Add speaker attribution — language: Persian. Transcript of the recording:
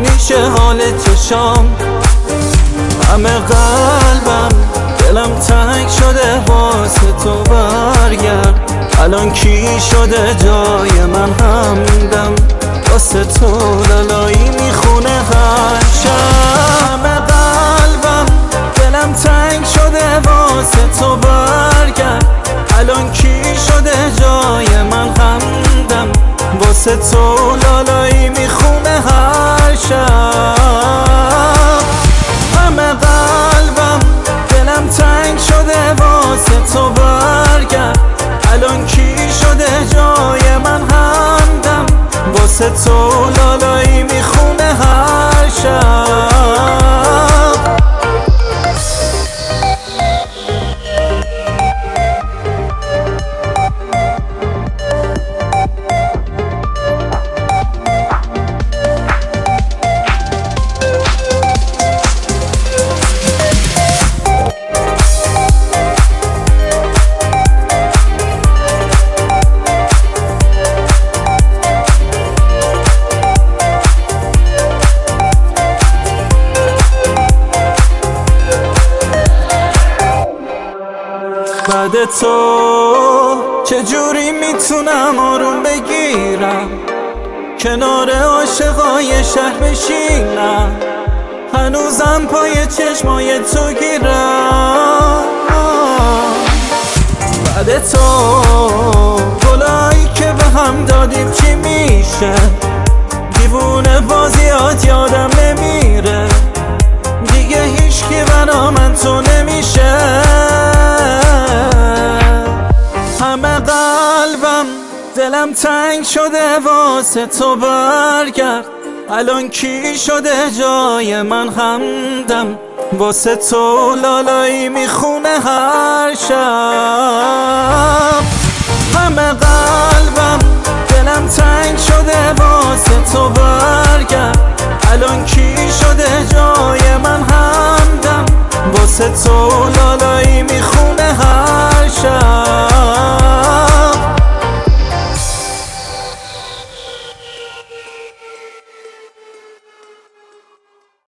Speaker 1: میشه حال چشام، همه قلبم دلم تنگ شده واسه تو برگرد. الان کی شده جای من همدم، واسه تو لالایی میخونه هر شب. همه قلبم دلم تنگ شده واسه تو برگرد. الان کی شده جای من همدم، واسه تو لالایی میخونه هر شب. همه قلبم دلم تنگ شده واسه تو برگرد. الان کی شده جای من همدم، واسه تو لالایی میخونه هر شب. بعد تو چجوری میتونم آروم بگیرم، کنار عاشقای شهر بشینم، هنوزم پای چشمای تو گیرم. بعد تو گلایی که به هم دادیم چی میشه، دیوونه بازیات یادم نمیره، دیگه هیچکی برا من تو نمیشه. همه قلبم دلم تنگ شده واسه تو برگرد. الان کی شده جای من همدم، واسه تو لالایی میخونه هر شب. همه قلبم دلم تنگ شده واسه تو برگرد. الان کی شده جای من همدم، واسه تو لالایی میخونه